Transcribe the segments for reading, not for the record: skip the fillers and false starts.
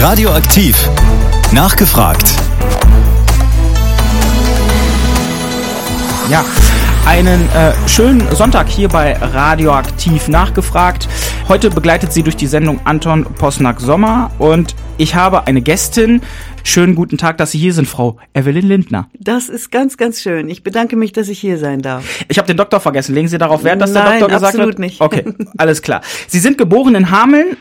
Radioaktiv. Nachgefragt. Ja, einen schönen Sonntag hier bei Radioaktiv nachgefragt. Heute begleitet sie durch die Sendung Anton Posnack-Sommer und ich habe eine Gästin. Schönen guten Tag, dass Sie hier sind, Frau Evelyn Lindner. Das ist ganz, ganz schön. Ich bedanke mich, dass ich hier sein darf. Ich habe den Doktor vergessen. Legen Sie darauf Wert, dass der Nein, Doktor gesagt hat? absolut nicht. Okay, alles klar. Sie sind geboren in Hameln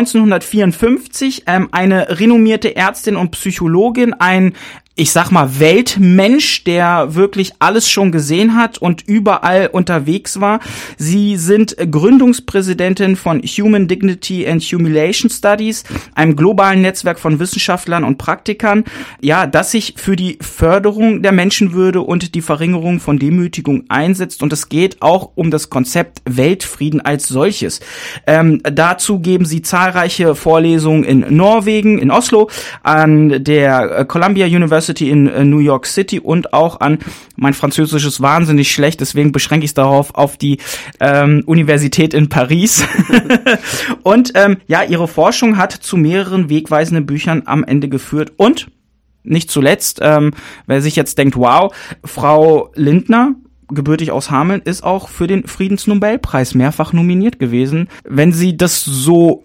1954, eine renommierte Ärztin und Psychologin, ein ich sag mal Weltmensch, der wirklich alles schon gesehen hat und überall unterwegs war. Sie sind Gründungspräsidentin von Human Dignity and Humiliation Studies, einem globalen Netzwerk von Wissenschaftlern und Praktikern, ja, das sich für die Förderung der Menschenwürde und die Verringerung von Demütigung einsetzt. Und es geht auch um das Konzept Weltfrieden als solches. Dazu geben sie zahlreiche Vorlesungen in Norwegen, in Oslo, an der Columbia University in New York City und auch an, mein Französisch ist wahnsinnig schlecht, deswegen beschränke ich es darauf, auf die Universität in Paris. Und ja, ihre Forschung hat zu mehreren wegweisenden Büchern am Ende geführt und nicht zuletzt, wer sich jetzt denkt, wow, Frau Lindner, gebürtig aus Hameln, ist auch für den Friedensnobelpreis mehrfach nominiert gewesen. Wenn Sie das so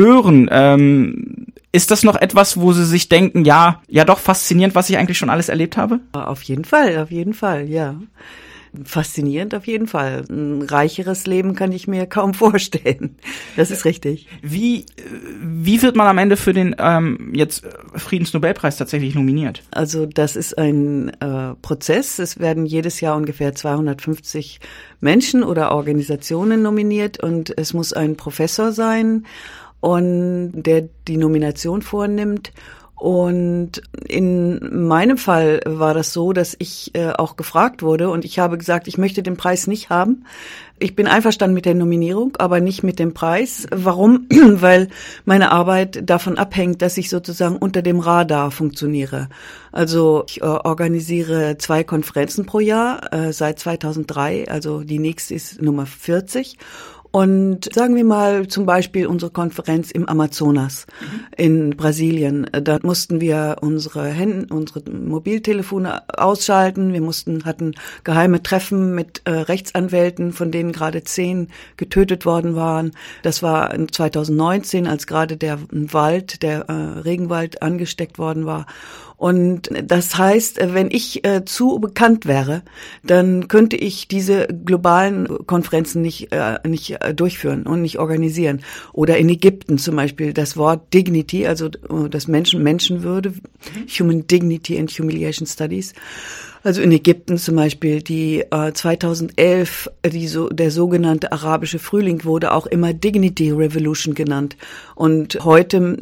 hören, ist das noch etwas, wo Sie sich denken, ja doch faszinierend, was ich eigentlich schon alles erlebt habe? Auf jeden Fall, ja. Faszinierend auf jeden Fall. Ein reicheres Leben kann ich mir kaum vorstellen. Das ist richtig. Wie wird man am Ende für den jetzt Friedensnobelpreis tatsächlich nominiert? Also das ist ein Prozess. Es werden jedes Jahr ungefähr 250 Menschen oder Organisationen nominiert und es muss ein Professor sein, und der die Nomination vornimmt. Und in meinem Fall war das so, dass ich auch gefragt wurde und ich habe gesagt, ich möchte den Preis nicht haben. Ich bin einverstanden mit der Nominierung, aber nicht mit dem Preis. Warum? Weil meine Arbeit davon abhängt, dass ich sozusagen unter dem Radar funktioniere. Also ich organisiere 2 Konferenzen pro Jahr seit 2003, also die nächste ist Nummer 40. Und sagen wir mal zum Beispiel unsere Konferenz im Amazonas in Brasilien. Da mussten wir unsere Mobiltelefone ausschalten. Wir hatten geheime Treffen mit Rechtsanwälten, von denen gerade 10 getötet worden waren. Das war 2019, als gerade der Regenwald angesteckt worden war. Und das heißt, wenn ich zu bekannt wäre, dann könnte ich diese globalen Konferenzen nicht durchführen und nicht organisieren. Oder in Ägypten zum Beispiel das Wort Dignity, also das Menschenwürde, Human Dignity and Humiliation Studies. Also in Ägypten zum Beispiel, die 2011, der sogenannte arabische Frühling wurde auch immer Dignity Revolution genannt. Und heute,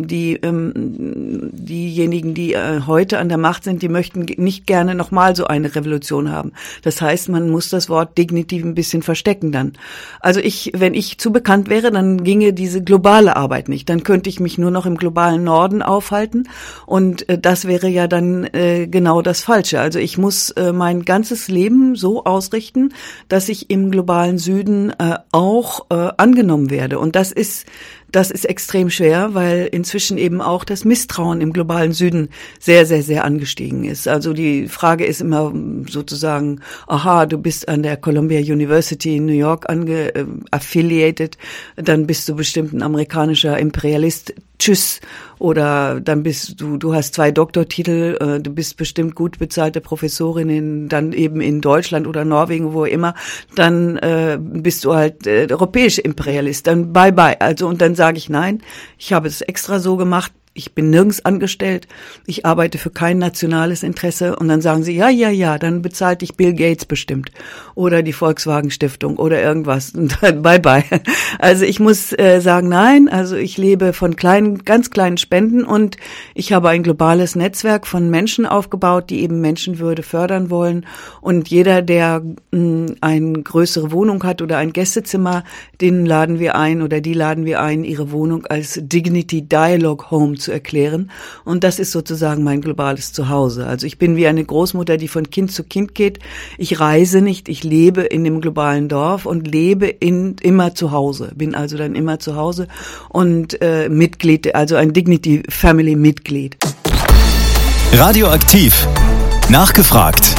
diejenigen, die heute an der Macht sind, die möchten nicht gerne nochmal so eine Revolution haben. Das heißt, man muss das Wort Dignity ein bisschen verstecken dann. Also wenn ich zu bekannt wäre, dann ginge diese globale Arbeit nicht. Dann könnte ich mich nur noch im globalen Norden aufhalten. Und das wäre ja dann genau das Falsche. Also ich muss mein ganzes Leben so ausrichten, dass ich im globalen Süden auch angenommen werde. Und das ist extrem schwer, weil inzwischen eben auch das Misstrauen im globalen Süden sehr, sehr, sehr angestiegen ist. Also die Frage ist immer sozusagen, aha, du bist an der Columbia University in New York affiliated, dann bist du bestimmt ein amerikanischer Imperialist. Tschüss. Oder dann du hast 2 Doktortitel, du bist bestimmt gut bezahlte Professorin dann eben in Deutschland oder Norwegen, wo immer, dann bist du halt europäische Imperialist, dann bye bye. Also und dann sage ich nein, ich habe es extra so gemacht. Ich bin nirgends angestellt, ich arbeite für kein nationales Interesse und dann sagen sie, ja, dann bezahlt dich Bill Gates bestimmt oder die Volkswagen Stiftung oder irgendwas und dann bye bye. Also ich muss sagen, nein, also ich lebe von ganz kleinen Spenden und ich habe ein globales Netzwerk von Menschen aufgebaut, die eben Menschenwürde fördern wollen und jeder, der eine größere Wohnung hat oder ein Gästezimmer, die laden wir ein, ihre Wohnung als Dignity Dialogue Home zu erklären. Und das ist sozusagen mein globales Zuhause. Also ich bin wie eine Großmutter, die von Kind zu Kind geht. Ich reise nicht, ich lebe in dem globalen Dorf und lebe immer zu Hause. Bin also dann immer zu Hause und Mitglied, also ein Dignity Family Mitglied. Radioaktiv. Nachgefragt.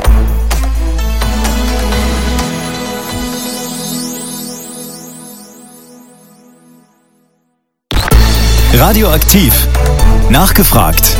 Radioaktiv. Nachgefragt.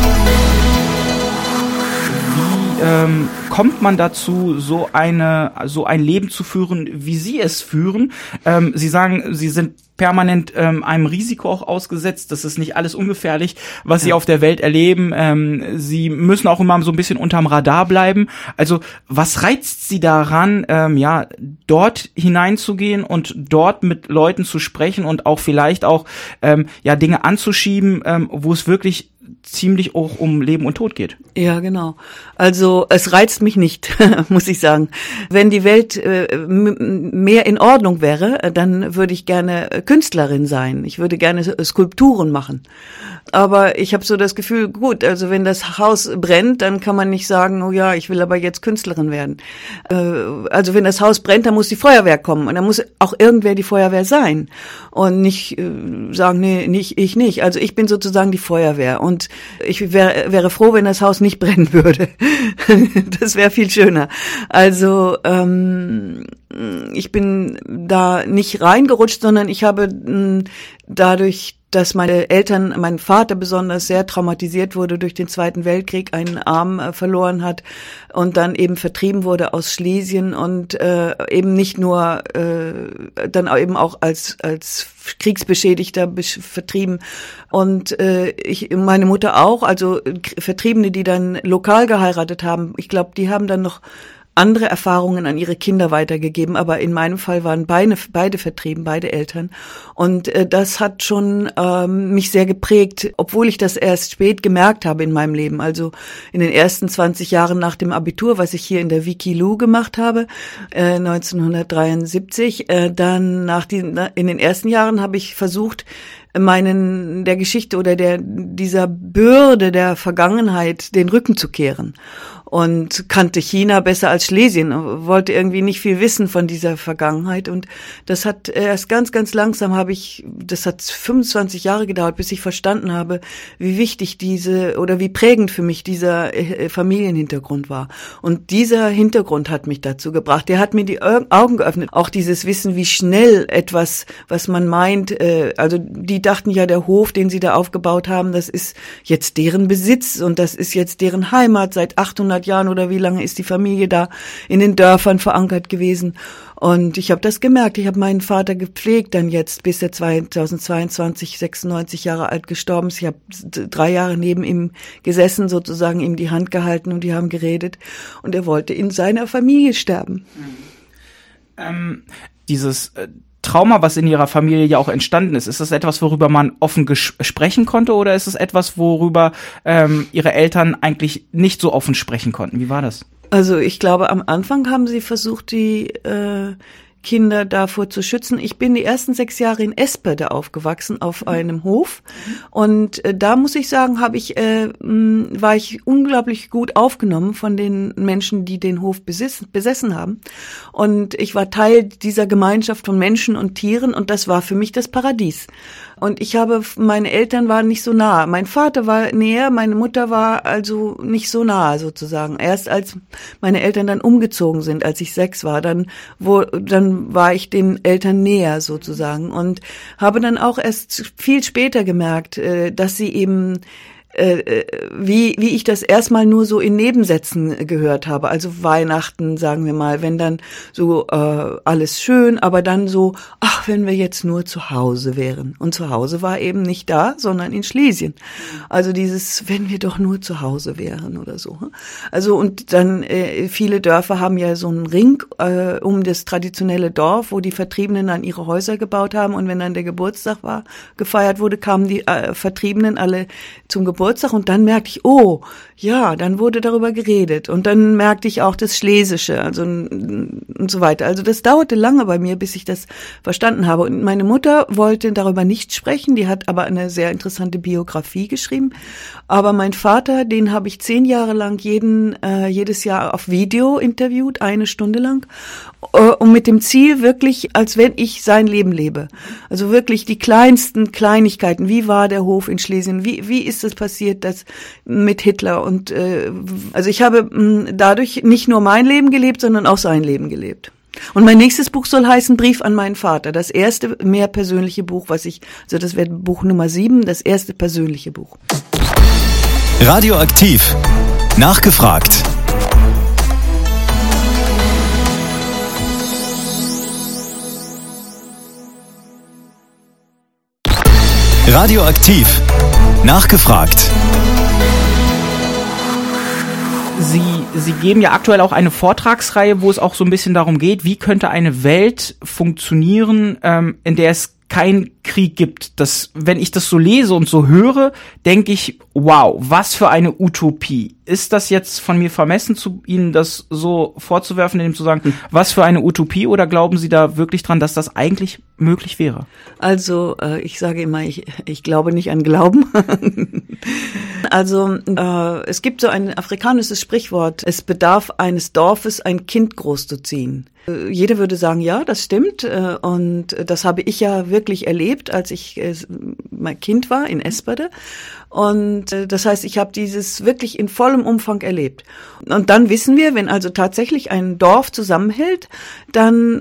Wie kommt man dazu, so ein Leben zu führen, wie Sie es führen? Sie sagen, Sie sind permanent einem Risiko auch ausgesetzt. Das ist nicht alles ungefährlich, was Sie auf der Welt erleben. Sie müssen auch immer so ein bisschen unterm Radar bleiben. Also was reizt Sie daran, dort hineinzugehen und dort mit Leuten zu sprechen und auch vielleicht auch Dinge anzuschieben, wo es wirklich ziemlich auch um Leben und Tod geht? Ja, genau. Also es reizt mich nicht, muss ich sagen. Wenn die Welt mehr in Ordnung wäre, dann würde ich gerne Künstlerin sein. Ich würde gerne Skulpturen machen. Aber ich habe so das Gefühl, gut, also wenn das Haus brennt, dann kann man nicht sagen, oh ja, ich will aber jetzt Künstlerin werden. Also wenn das Haus brennt, dann muss die Feuerwehr kommen und dann muss auch irgendwer die Feuerwehr sein und nicht sagen, nee, ich nicht. Also ich bin sozusagen die Feuerwehr und ich wäre froh, wenn das Haus nicht brennen würde. Das wäre viel schöner. Also ich bin da nicht reingerutscht, sondern ich habe dadurch, dass meine Eltern, mein Vater besonders sehr traumatisiert wurde durch den Zweiten Weltkrieg, einen Arm verloren hat und dann eben vertrieben wurde aus Schlesien und eben nicht nur dann eben auch als Kriegsbeschädigter vertrieben und meine Mutter auch, also Vertriebene, die dann lokal geheiratet haben, ich glaube, die haben dann noch andere Erfahrungen an ihre Kinder weitergegeben, aber in meinem Fall waren beide vertrieben, beide Eltern. Und das hat schon mich sehr geprägt, obwohl ich das erst spät gemerkt habe in meinem Leben. Also in den ersten 20 Jahren nach dem Abitur, was ich hier in der Wikilu gemacht habe, 1973, dann in den ersten Jahren habe ich versucht, der Geschichte oder dieser Bürde der Vergangenheit den Rücken zu kehren. Und kannte China besser als Schlesien, wollte irgendwie nicht viel wissen von dieser Vergangenheit. Und das hat erst ganz, ganz langsam das hat 25 Jahre gedauert, bis ich verstanden habe, wie wichtig wie prägend für mich dieser Familienhintergrund war. Und dieser Hintergrund hat mich dazu gebracht. Der hat mir die Augen geöffnet. Auch dieses Wissen, wie schnell etwas, was man meint, also die dachten ja, der Hof, den sie da aufgebaut haben, das ist jetzt deren Besitz und das ist jetzt deren Heimat seit 800 Jahren oder wie lange ist die Familie da in den Dörfern verankert gewesen. Und ich habe das gemerkt. Ich habe meinen Vater gepflegt dann jetzt, bis er 2022, 96 Jahre alt gestorben ist. Ich habe 3 Jahre neben ihm gesessen, sozusagen ihm die Hand gehalten und die haben geredet. Und er wollte in seiner Familie sterben. Dieses Trauma, was in Ihrer Familie ja auch entstanden ist das etwas, worüber man offen sprechen konnte oder ist es etwas, worüber Ihre Eltern eigentlich nicht so offen sprechen konnten? Wie war das? Also ich glaube, am Anfang haben sie versucht, die Kinder davor zu schützen. Ich bin die ersten 6 Jahre in Espede aufgewachsen, auf einem Hof. Und da muss ich sagen, war ich unglaublich gut aufgenommen von den Menschen, die den Hof besessen haben. Und ich war Teil dieser Gemeinschaft von Menschen und Tieren und das war für mich das Paradies. Und meine Eltern waren nicht so nah. Mein Vater war näher, meine Mutter war also nicht so nah sozusagen. Erst als meine Eltern dann umgezogen sind, als ich 6 war, dann war ich den Eltern näher sozusagen und habe dann auch erst viel später gemerkt, dass sie eben wie ich das erstmal nur so in Nebensätzen gehört habe. Also Weihnachten, sagen wir mal, wenn dann so alles schön, aber dann so, ach, wenn wir jetzt nur zu Hause wären. Und zu Hause war eben nicht da, sondern in Schlesien. Also dieses, wenn wir doch nur zu Hause wären oder so. Also und dann viele Dörfer haben ja so einen Ring um das traditionelle Dorf, wo die Vertriebenen dann ihre Häuser gebaut haben und wenn dann der Geburtstag gefeiert wurde, kamen die Vertriebenen alle zum Geburtstag Geburtstag und dann merkte ich, oh, ja, dann wurde darüber geredet und dann merkte ich auch das Schlesische, also und so weiter. Also das dauerte lange bei mir, bis ich das verstanden habe. Und meine Mutter wollte darüber nicht sprechen, die hat aber eine sehr interessante Biografie geschrieben. Aber mein Vater, den habe ich 10 Jahre lang jedes Jahr auf Video interviewt, 1 Stunde lang, und mit dem Ziel wirklich, als wenn ich sein Leben lebe. Also wirklich die kleinsten Kleinigkeiten. Wie war der Hof in Schlesien? Wie ist es passiert, das mit Hitler? Und also ich habe dadurch nicht nur mein Leben gelebt, sondern auch sein Leben gelebt. Und mein nächstes Buch soll heißen Brief an meinen Vater. Das erste mehr persönliche Buch, also das wäre Buch Nummer 7, das erste persönliche Buch. Radioaktiv. Nachgefragt. Radioaktiv. Nachgefragt. Sie geben ja aktuell auch eine Vortragsreihe, wo es auch so ein bisschen darum geht, wie könnte eine Welt funktionieren, in der es keinen Krieg gibt. Wenn ich das so lese und so höre, denke ich, wow, was für eine Utopie. Ist das jetzt von mir vermessen, Ihnen das so vorzuwerfen, indem zu sagen, was für eine Utopie, oder glauben Sie da wirklich dran, dass das eigentlich möglich wäre? Also ich sage immer, ich glaube nicht an Glauben. Also es gibt so ein afrikanisches Sprichwort, es bedarf eines Dorfes, ein Kind großzuziehen. Jeder würde sagen, ja, das stimmt, und das habe ich ja wirklich erlebt, als ich mein Kind war in Esperde. Und das heißt, ich habe dieses wirklich in vollem Umfang erlebt. Und dann wissen wir, wenn also tatsächlich ein Dorf zusammenhält, dann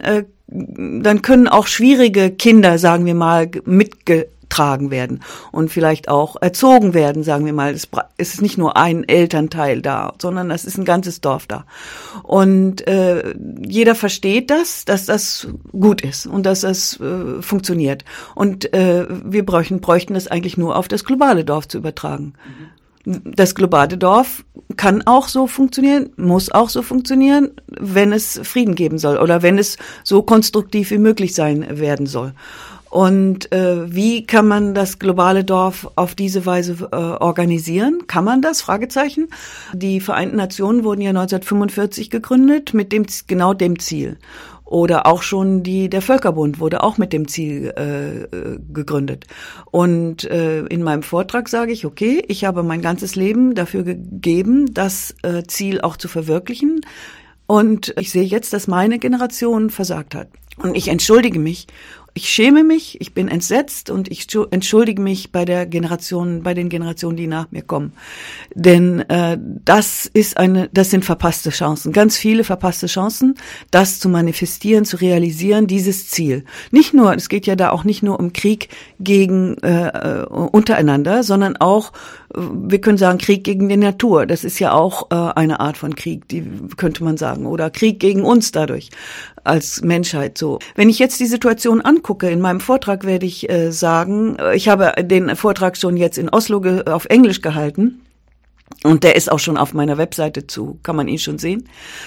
können auch schwierige Kinder, sagen wir mal, mitgetragen werden und vielleicht auch erzogen werden, sagen wir mal. Es ist nicht nur ein Elternteil da, sondern es ist ein ganzes Dorf da. Und jeder versteht dass das gut ist und dass das funktioniert. Und wir bräuchten das eigentlich nur auf das globale Dorf zu übertragen. Das globale Dorf kann auch so funktionieren, muss auch so funktionieren, wenn es Frieden geben soll oder wenn es so konstruktiv wie möglich werden soll. Und wie kann man das globale Dorf auf diese Weise organisieren? Kann man das? Fragezeichen. Die Vereinten Nationen wurden ja 1945 gegründet mit genau dem Ziel. Oder auch schon der Völkerbund wurde auch mit dem Ziel gegründet. Und in meinem Vortrag sage ich, okay, ich habe mein ganzes Leben dafür gegeben, das Ziel auch zu verwirklichen. Und ich sehe jetzt, dass meine Generation versagt hat. Und ich entschuldige mich. Ich schäme mich, ich bin entsetzt und ich entschuldige mich bei den Generationen, die nach mir kommen. Denn das sind verpasste Chancen, ganz viele verpasste Chancen, das zu manifestieren, zu realisieren, dieses Ziel. Es geht ja da auch nicht nur um Krieg gegen untereinander, sondern auch, wir können sagen, Krieg gegen die Natur. Das ist ja auch eine Art von Krieg, die könnte man sagen, oder Krieg gegen uns dadurch als Menschheit so. Wenn ich jetzt die Situation angucke, in meinem Vortrag werde ich sagen, ich habe den Vortrag schon jetzt in Oslo auf Englisch gehalten und der ist auch schon auf meiner Webseite kann man ihn schon sehen.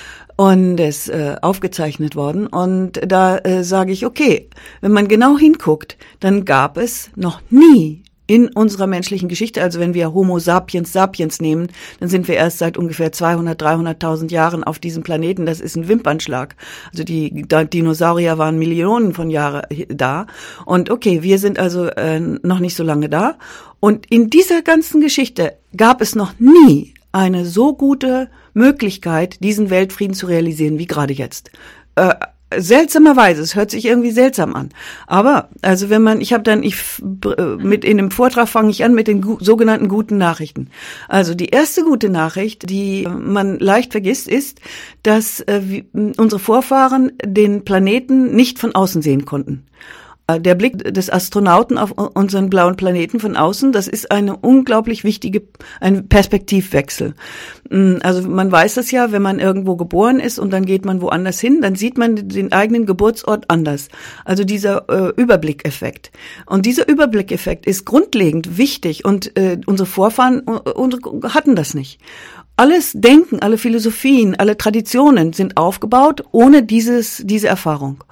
Und der ist aufgezeichnet worden. Und da sage ich, okay, wenn man genau hinguckt, dann gab es noch nie in unserer menschlichen Geschichte, also wenn wir Homo sapiens sapiens nehmen, dann sind wir erst seit ungefähr 200, 300.000 Jahren auf diesem Planeten. Das ist ein Wimpernschlag. Also die Dinosaurier waren Millionen von Jahren da. Und okay, wir sind also noch nicht so lange da. Und in dieser ganzen Geschichte gab es noch nie eine so gute Möglichkeit, diesen Weltfrieden zu realisieren, wie gerade jetzt. Seltsamerweise, es hört sich irgendwie seltsam an. Aber, also mit in dem Vortrag fange ich an mit den sogenannten guten Nachrichten. Also die erste gute Nachricht, die man leicht vergisst, ist, dass unsere Vorfahren den Planeten nicht von außen sehen konnten. Der Blick des Astronauten auf unseren blauen Planeten von außen, das ist ein Perspektivwechsel. Also man weiß das ja, wenn man irgendwo geboren ist und dann geht man woanders hin, dann sieht man den eigenen Geburtsort anders. Also dieser Überblickeffekt. Und dieser Überblickeffekt ist grundlegend wichtig und unsere Vorfahren hatten das nicht. Alles Denken, alle Philosophien, alle Traditionen sind aufgebaut ohne diese Erfahrung.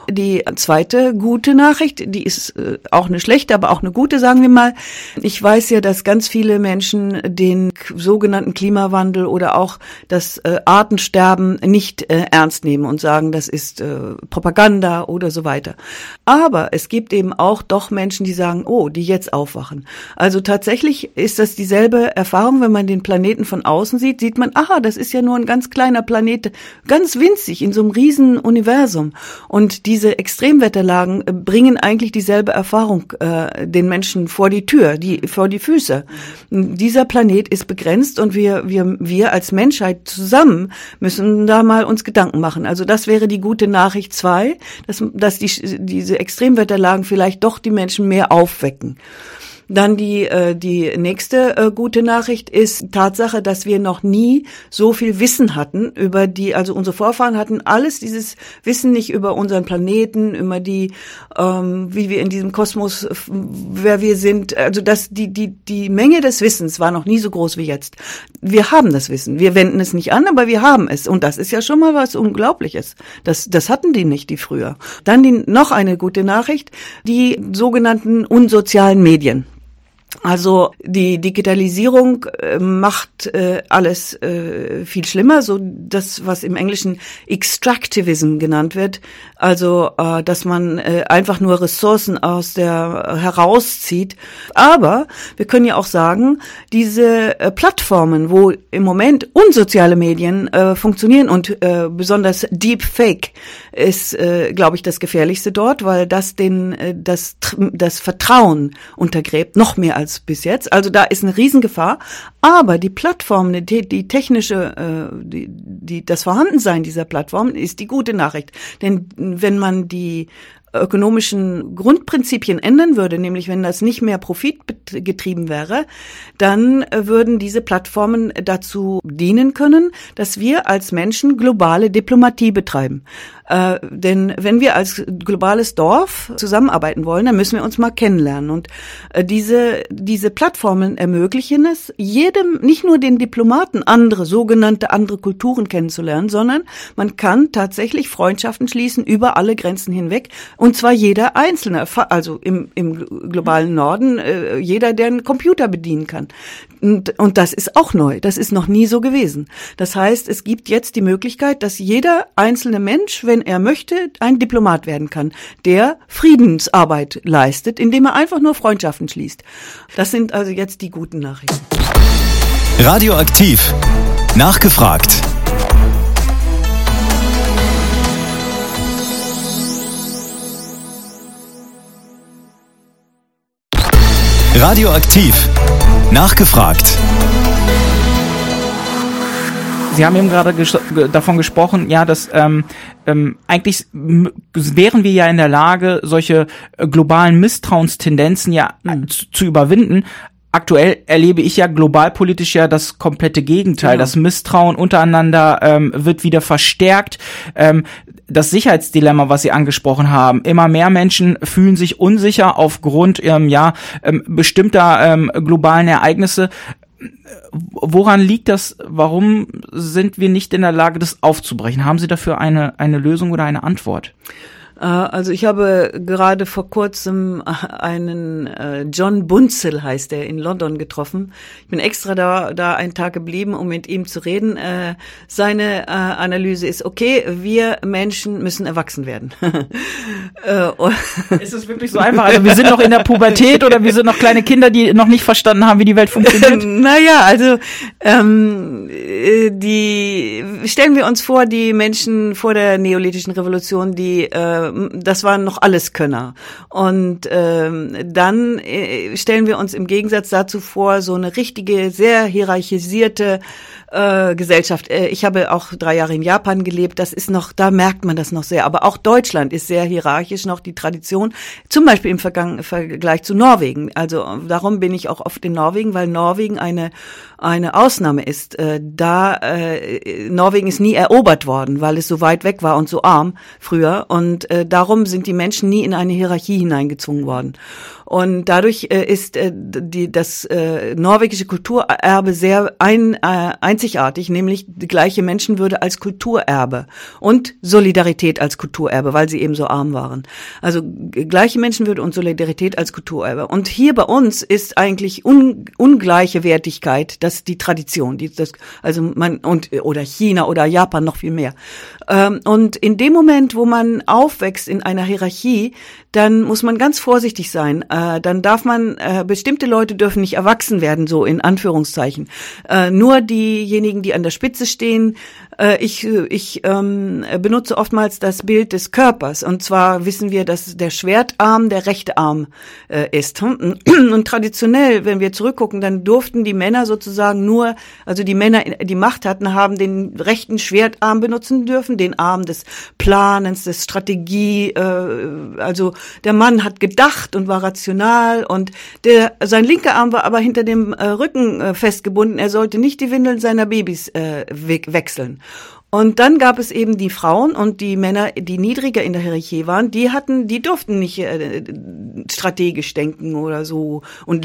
Die zweite gute Nachricht, die ist auch eine schlechte, aber auch eine gute, sagen wir mal. Ich weiß ja, dass ganz viele Menschen den sogenannten Klimawandel oder auch das Artensterben nicht ernst nehmen und sagen, das ist Propaganda oder so weiter. Aber es gibt eben auch doch Menschen, die sagen, oh, die jetzt aufwachen. Also tatsächlich ist das dieselbe Erfahrung, wenn man den Planeten von außen sieht, sieht man, aha, das ist ja nur ein ganz kleiner Planet, ganz winzig in so einem riesen Universum. Und diese Extremwetterlagen bringen eigentlich dieselbe Erfahrung den Menschen vor die Tür, vor die Füße. Dieser Planet ist begrenzt und wir als Menschheit zusammen müssen da mal uns Gedanken machen. Also das wäre die gute Nachricht 2, dass diese Extremwetterlagen vielleicht doch die Menschen mehr aufwecken. Dann die nächste gute Nachricht ist Tatsache, dass wir noch nie so viel Wissen hatten also unsere Vorfahren hatten alles dieses Wissen nicht über unseren Planeten, über wie wir in diesem Kosmos, wer wir sind. Also die Menge des Wissens war noch nie so groß wie jetzt. Wir haben das Wissen. Wir wenden es nicht an, aber wir haben es. Und das ist ja schon mal was Unglaubliches. Das hatten die nicht, die früher. Dann noch eine gute Nachricht, die sogenannten unsozialen Medien. Also die Digitalisierung macht alles viel schlimmer, so das, was im Englischen Extractivism genannt wird, also dass man einfach nur Ressourcen herauszieht. Aber wir können ja auch sagen, diese Plattformen, wo im Moment unsoziale Medien funktionieren und besonders Deepfake ist, glaube ich, das Gefährlichste dort, weil das das Vertrauen untergräbt, noch mehr als bis jetzt. Also da ist eine Riesengefahr. Aber die Plattformen, die technische, das Vorhandensein dieser Plattformen ist die gute Nachricht. Denn wenn man die ökonomischen Grundprinzipien ändern würde, nämlich wenn das nicht mehr profitgetrieben wäre, dann würden diese Plattformen dazu dienen können, dass wir als Menschen globale Diplomatie betreiben. Denn wenn wir als globales Dorf zusammenarbeiten wollen, dann müssen wir uns mal kennenlernen. Und diese Plattformen ermöglichen es jedem, nicht nur den Diplomaten, sogenannte andere Kulturen kennenzulernen, sondern man kann tatsächlich Freundschaften schließen über alle Grenzen hinweg. Und zwar jeder Einzelne, also im globalen Norden, jeder, der einen Computer bedienen kann. Und das ist auch neu. Das ist noch nie so gewesen. Das heißt, es gibt jetzt die Möglichkeit, dass jeder einzelne Mensch, wenn er möchte, ein Diplomat werden kann, der Friedensarbeit leistet, indem er einfach nur Freundschaften schließt. Das sind also jetzt die guten Nachrichten. Radioaktiv. Nachgefragt. Radioaktiv. Nachgefragt. Sie haben eben gerade davon gesprochen, ja, dass eigentlich wären wir ja in der Lage, solche globalen Misstrauenstendenzen ja zu überwinden. Aktuell erlebe ich ja globalpolitisch ja das komplette Gegenteil. Genau. Das Misstrauen untereinander wird wieder verstärkt. Das Sicherheitsdilemma, was Sie angesprochen haben, immer mehr Menschen fühlen sich unsicher aufgrund bestimmter globalen Ereignisse. Woran liegt das? Warum sind wir nicht in der Lage, das aufzubrechen? Haben Sie dafür eine Lösung oder eine Antwort? Also ich habe gerade vor kurzem einen John Bunzel, heißt der, in London getroffen. Ich bin extra da einen Tag geblieben, um mit ihm zu reden. Seine Analyse ist, okay, wir Menschen müssen erwachsen werden. Ist es wirklich so einfach? Also wir sind noch in der Pubertät oder wir sind noch kleine Kinder, die noch nicht verstanden haben, wie die Welt funktioniert? Naja, also stellen wir uns vor, die Menschen vor der neolithischen Revolution, das waren noch Alleskönner. Und dann stellen wir uns im Gegensatz dazu vor, so eine richtige, sehr hierarchisierte Gesellschaft. Ich habe auch 3 Jahre in Japan gelebt, das ist noch, da merkt man das noch sehr. Aber auch Deutschland ist sehr hierarchisch noch, die Tradition, zum Beispiel im Vergleich zu Norwegen. Also darum bin ich auch oft in Norwegen, weil Norwegen eine Ausnahme ist. Norwegen ist nie erobert worden, weil es so weit weg war und so arm früher. Und darum sind die Menschen nie in eine Hierarchie hineingezwungen worden. Und dadurch ist das norwegische Kulturerbe sehr einzigartig, nämlich die gleiche Menschenwürde als Kulturerbe und Solidarität als Kulturerbe, weil sie eben so arm waren. Also gleiche Menschenwürde und Solidarität als Kulturerbe. Und hier bei uns ist eigentlich ungleiche Wertigkeit, das ist die Tradition, oder China oder Japan noch viel mehr. Und in dem Moment, wo man aufwächst in einer Hierarchie, dann muss man ganz vorsichtig sein. Dann darf man, bestimmte Leute dürfen nicht erwachsen werden, so in Anführungszeichen. Nur diejenigen, die an der Spitze stehen. Ich benutze oftmals das Bild des Körpers. Und zwar wissen wir, dass der Schwertarm der rechte Arm ist. Und traditionell, wenn wir zurückgucken, dann durften die Männer sozusagen nur, also die Männer, die Macht hatten, haben den rechten Schwertarm benutzen dürfen, den Arm des Planens, des Strategie, also der Mann hat gedacht und war rational und sein linker Arm war aber hinter dem Rücken festgebunden. Er sollte nicht die Windeln seiner Babys wechseln. Und dann gab es eben die Frauen und die Männer, die niedriger in der Hierarchie waren, die durften nicht strategisch denken oder so und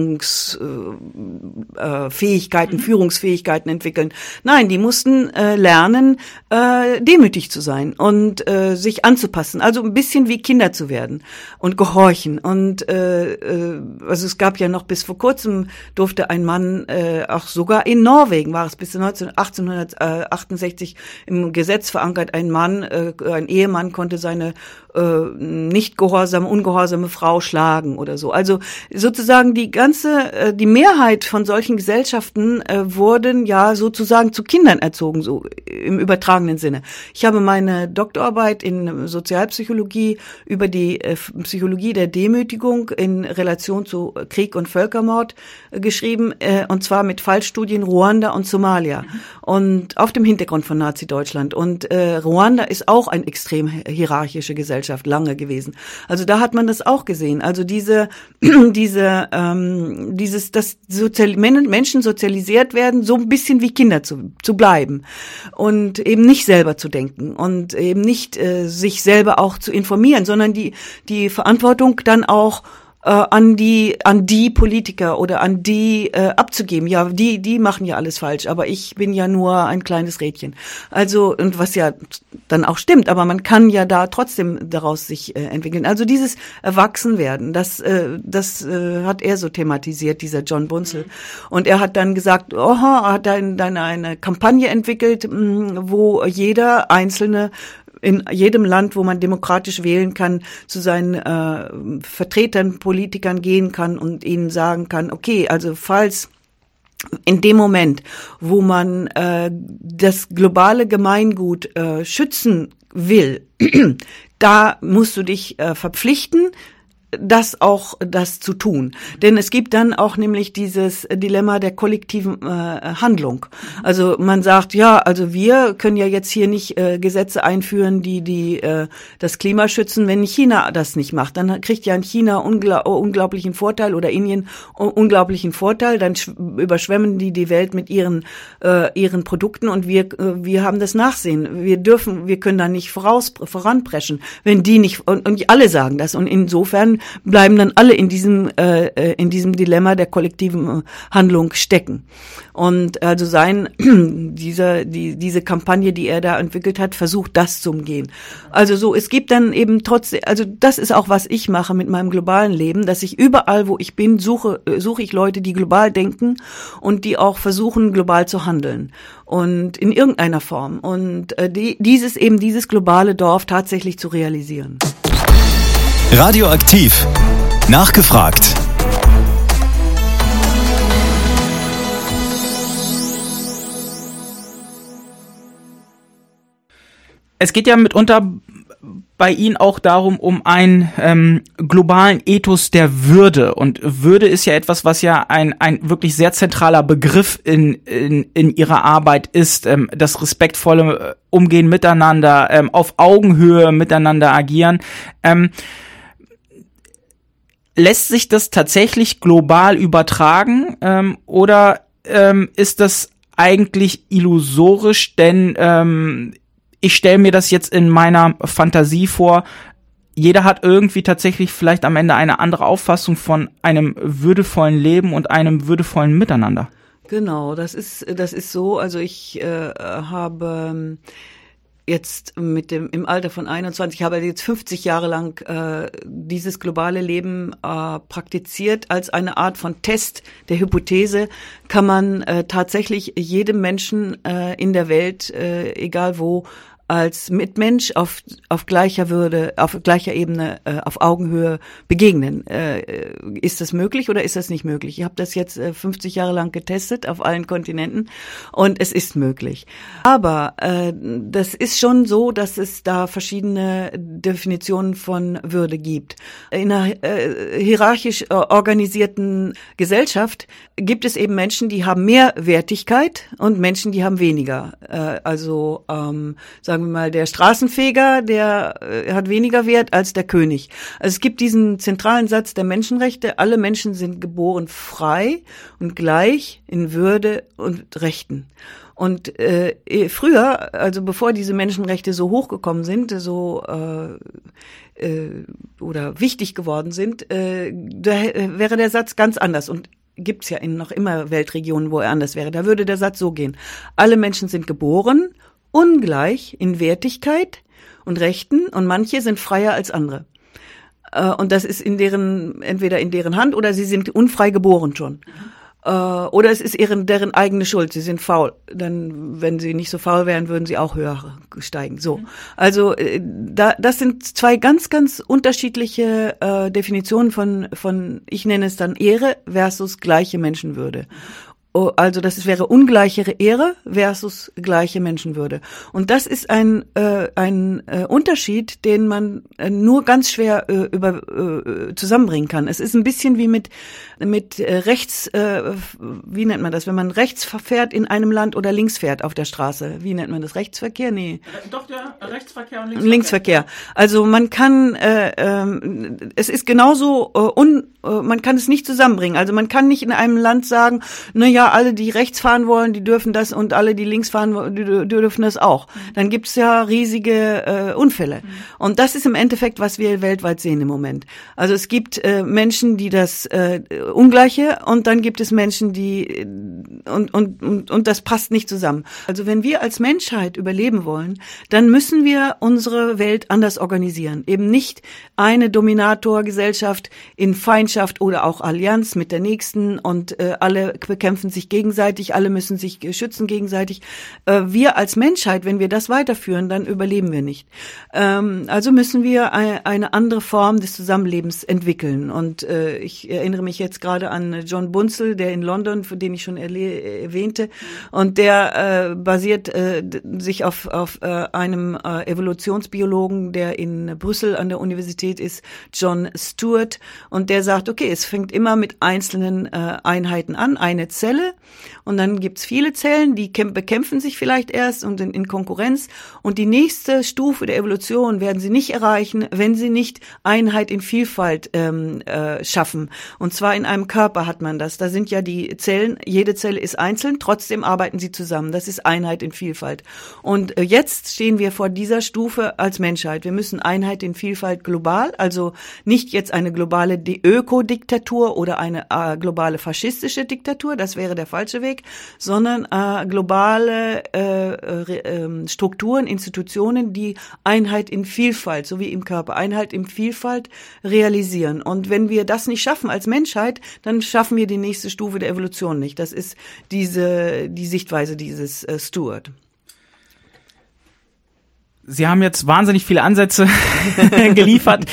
Leitungsfähigkeiten, Führungsfähigkeiten entwickeln. Nein, die mussten lernen, demütig zu sein und sich anzupassen. Also ein bisschen wie Kinder zu werden und gehorchen. Und also es gab ja noch bis vor kurzem durfte ein Mann, auch sogar in Norwegen war es bis 1868 im Gesetz verankert, ein Ehemann konnte seine nicht ungehorsame Frau schlagen oder so. Also sozusagen die Mehrheit von solchen Gesellschaften wurden ja sozusagen zu Kindern erzogen, so im übertragenen Sinne. Ich habe meine Doktorarbeit in Sozialpsychologie über die Psychologie der Demütigung in Relation zu Krieg und Völkermord geschrieben, und zwar mit Fallstudien Ruanda und Somalia und auf dem Hintergrund von Nazi-Deutschland. Und Ruanda ist auch eine extrem hierarchische Gesellschaft lange gewesen. Also da hat man das auch gesehen. Also dass Menschen sozialisiert werden, so ein bisschen wie Kinder zu bleiben und eben nicht selber zu denken und eben nicht sich selber auch zu informieren, sondern die Verantwortung dann auch an die Politiker oder an die abzugeben. Ja, die machen ja alles falsch, aber ich bin ja nur ein kleines Rädchen. Also, und was ja dann auch stimmt, aber man kann ja da trotzdem daraus sich entwickeln. Also dieses Erwachsenwerden, das hat er so thematisiert, dieser John Bunzel. Und er hat dann gesagt, er hat dann eine Kampagne entwickelt, wo jeder Einzelne in jedem Land, wo man demokratisch wählen kann, zu seinen Vertretern, Politikern gehen kann und ihnen sagen kann, okay, also falls in dem Moment, wo man das globale Gemeingut schützen will, da musst du dich verpflichten, das zu tun. Denn es gibt dann auch nämlich dieses Dilemma der kollektiven Handlung. Also man sagt, ja, also wir können ja jetzt hier nicht Gesetze einführen, die das Klima schützen, wenn China das nicht macht. Dann kriegt ja in China unglaublichen Vorteil oder Indien unglaublichen Vorteil, dann überschwemmen die Welt mit ihren Produkten und wir haben das Nachsehen. Wir können da nicht voranpreschen, wenn die nicht, und alle sagen das, und insofern bleiben dann alle in diesem Dilemma der kollektiven Handlung stecken. Und also diese Kampagne, die er da entwickelt hat, versucht das zu umgehen. Also so, es gibt dann eben trotzdem, also das ist auch, was ich mache mit meinem globalen Leben, dass ich überall, wo ich bin, suche ich Leute, die global denken und die auch versuchen, global zu handeln. Und in irgendeiner Form. Und dieses globale Dorf tatsächlich zu realisieren. Radioaktiv. Nachgefragt. Es geht ja mitunter bei Ihnen auch darum, um einen globalen Ethos der Würde. Und Würde ist ja etwas, was ja ein wirklich sehr zentraler Begriff in Ihrer Arbeit ist. Das respektvolle Umgehen miteinander, auf Augenhöhe miteinander agieren. Lässt sich das tatsächlich global übertragen oder ist das eigentlich illusorisch, denn ich stelle mir das jetzt in meiner Fantasie vor, jeder hat irgendwie tatsächlich vielleicht am Ende eine andere Auffassung von einem würdevollen Leben und einem würdevollen Miteinander. Genau, das ist so. Also ich habe jetzt im Alter von 21, ich habe jetzt 50 Jahre lang dieses globale Leben praktiziert. Als eine Art von Test der Hypothese kann man tatsächlich jedem Menschen in der Welt, egal wo, als Mitmensch auf gleicher Würde, auf gleicher Ebene, auf Augenhöhe begegnen. Ist das möglich oder ist das nicht möglich? Ich habe das jetzt 50 Jahre lang getestet auf allen Kontinenten und es ist möglich. Aber das ist schon so, dass es da verschiedene Definitionen von Würde gibt. In einer hierarchisch organisierten Gesellschaft gibt es eben Menschen, die haben mehr Wertigkeit und Menschen, die haben weniger. Sagen wir mal, der Straßenfeger, der hat weniger Wert als der König. Also es gibt diesen zentralen Satz der Menschenrechte: Alle Menschen sind geboren frei und gleich in Würde und Rechten. Und früher, also bevor diese Menschenrechte so hochgekommen sind, oder wichtig geworden sind, da wäre der Satz ganz anders. Und gibt's ja noch immer Weltregionen, wo er anders wäre. Da würde der Satz so gehen: Alle Menschen sind geboren ungleich in Wertigkeit und Rechten und manche sind freier als andere. Und das ist entweder in deren Hand oder sie sind unfrei geboren schon. Oder es ist deren eigene Schuld. Sie sind faul. Dann, wenn sie nicht so faul wären, würden sie auch höher steigen. So. Also, das sind zwei ganz, ganz unterschiedliche Definitionen von, ich nenne es dann Ehre versus gleiche Menschenwürde. Also das wäre ungleichere Ehre versus gleiche Menschenwürde. Und das ist ein Unterschied, den man nur ganz schwer zusammenbringen kann. Es ist ein bisschen wie mit rechts, wie nennt man das, wenn man rechts fährt in einem Land oder links fährt auf der Straße. Wie nennt man das? Rechtsverkehr? Nee. Doch, ja, Rechtsverkehr und Linksverkehr. Also man kann, es ist genauso, man kann es nicht zusammenbringen. Also man kann nicht in einem Land sagen, na ja, alle, die rechts fahren wollen, die dürfen das und alle, die links fahren wollen, die dürfen das auch. Dann gibt's ja riesige Unfälle. Und das ist im Endeffekt, was wir weltweit sehen im Moment. Also es gibt Menschen, die das Ungleiche, und dann gibt es Menschen, die und das passt nicht zusammen. Also wenn wir als Menschheit überleben wollen, dann müssen wir unsere Welt anders organisieren. Eben nicht eine Dominatorgesellschaft in Feindschaft oder auch Allianz mit der nächsten und alle bekämpfen sich gegenseitig, alle müssen sich schützen gegenseitig. Wir als Menschheit, wenn wir das weiterführen, dann überleben wir nicht. Also müssen wir eine andere Form des Zusammenlebens entwickeln. Und ich erinnere mich jetzt gerade an John Bunzel, der in London, für den ich schon erwähnte, und der basiert sich auf einem Evolutionsbiologen, der in Brüssel an der Universität ist, John Stewart, und der sagt, okay, es fängt immer mit einzelnen Einheiten an, eine Zelle, und dann gibt's viele Zellen, die bekämpfen sich vielleicht erst und in Konkurrenz, und die nächste Stufe der Evolution werden sie nicht erreichen, wenn sie nicht Einheit in Vielfalt schaffen. Und zwar in einem Körper hat man das. Da sind ja die Zellen, jede Zelle ist einzeln, trotzdem arbeiten sie zusammen. Das ist Einheit in Vielfalt. Und jetzt stehen wir vor dieser Stufe als Menschheit. Wir müssen Einheit in Vielfalt global, also nicht jetzt eine globale Ökodiktatur oder eine globale faschistische Diktatur, das wäre der falsche Weg, sondern globale Strukturen, Institutionen, die Einheit in Vielfalt, so wie im Körper, Einheit in Vielfalt realisieren. Und wenn wir das nicht schaffen als Menschheit, dann schaffen wir die nächste Stufe der Evolution nicht. Das ist die Sichtweise dieses Stewart. Sie haben jetzt wahnsinnig viele Ansätze geliefert,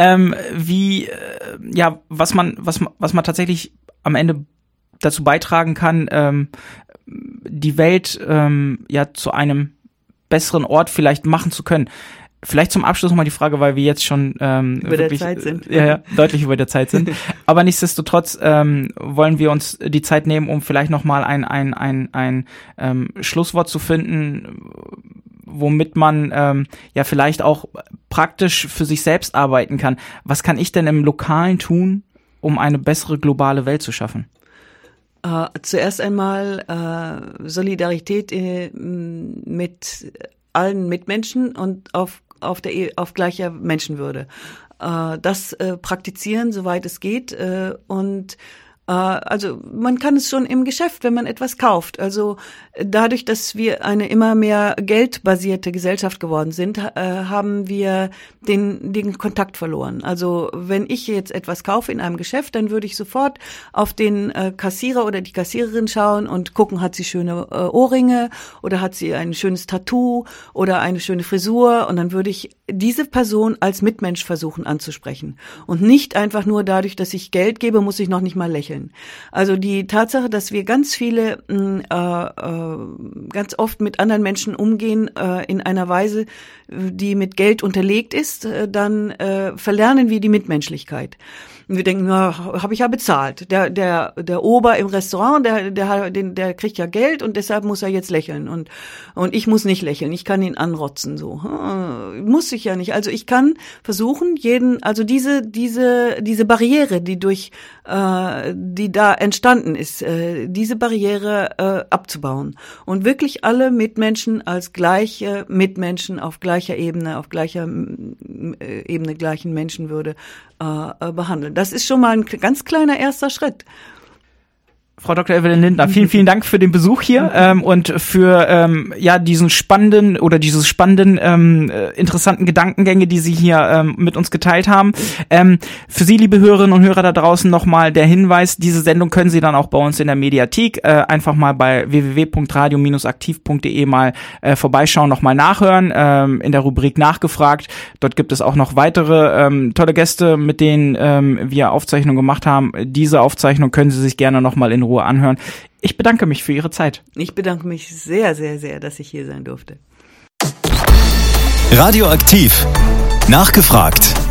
was man tatsächlich am Ende dazu beitragen kann, die Welt zu einem besseren Ort vielleicht machen zu können. Vielleicht zum Abschluss nochmal die Frage, weil wir jetzt schon über der Zeit sind. Deutlich über der Zeit sind. Aber nichtsdestotrotz wollen wir uns die Zeit nehmen, um vielleicht nochmal ein Schlusswort zu finden, womit man vielleicht auch praktisch für sich selbst arbeiten kann. Was kann ich denn im Lokalen tun, um eine bessere globale Welt zu schaffen? Zuerst einmal Solidarität mit allen Mitmenschen und auf gleicher Menschenwürde. Das praktizieren, soweit es geht, und also man kann es schon im Geschäft, wenn man etwas kauft. Also dadurch, dass wir eine immer mehr geldbasierte Gesellschaft geworden sind, haben wir den Kontakt verloren. Also wenn ich jetzt etwas kaufe in einem Geschäft, dann würde ich sofort auf den Kassierer oder die Kassiererin schauen und gucken, hat sie schöne Ohrringe oder hat sie ein schönes Tattoo oder eine schöne Frisur, und dann würde ich diese Person als Mitmensch versuchen anzusprechen. Und nicht einfach nur dadurch, dass ich Geld gebe, muss ich noch nicht mal lächeln. Also die Tatsache, dass wir ganz oft mit anderen Menschen umgehen in einer Weise, die mit Geld unterlegt ist, dann verlernen wir die Mitmenschlichkeit. Und wir denken, na, habe ich ja bezahlt. Der Ober im Restaurant, der kriegt ja Geld und deshalb muss er jetzt lächeln. Und ich muss nicht lächeln. Ich kann ihn anrotzen, so. Muss ich ja nicht. Also ich kann versuchen, diese Barriere, die da entstanden ist, diese Barriere abzubauen und wirklich alle Mitmenschen als gleiche Mitmenschen auf gleicher Ebene, gleichen Menschenwürde behandeln. Das ist schon mal ein ganz kleiner erster Schritt. Frau Dr. Evelyn Lindner, vielen, vielen Dank für den Besuch hier und für diese spannenden, interessanten Gedankengänge, die Sie hier mit uns geteilt haben. Für Sie, liebe Hörerinnen und Hörer da draußen, nochmal der Hinweis, diese Sendung können Sie dann auch bei uns in der Mediathek einfach mal bei www.radio-aktiv.de mal vorbeischauen, nochmal nachhören, in der Rubrik Nachgefragt. Dort gibt es auch noch weitere tolle Gäste, mit denen wir Aufzeichnungen gemacht haben. Diese Aufzeichnung können Sie sich gerne nochmal in Ruhe anhören. Ich bedanke mich für Ihre Zeit. Ich bedanke mich sehr, sehr, sehr, dass ich hier sein durfte. Radioaktiv. Nachgefragt.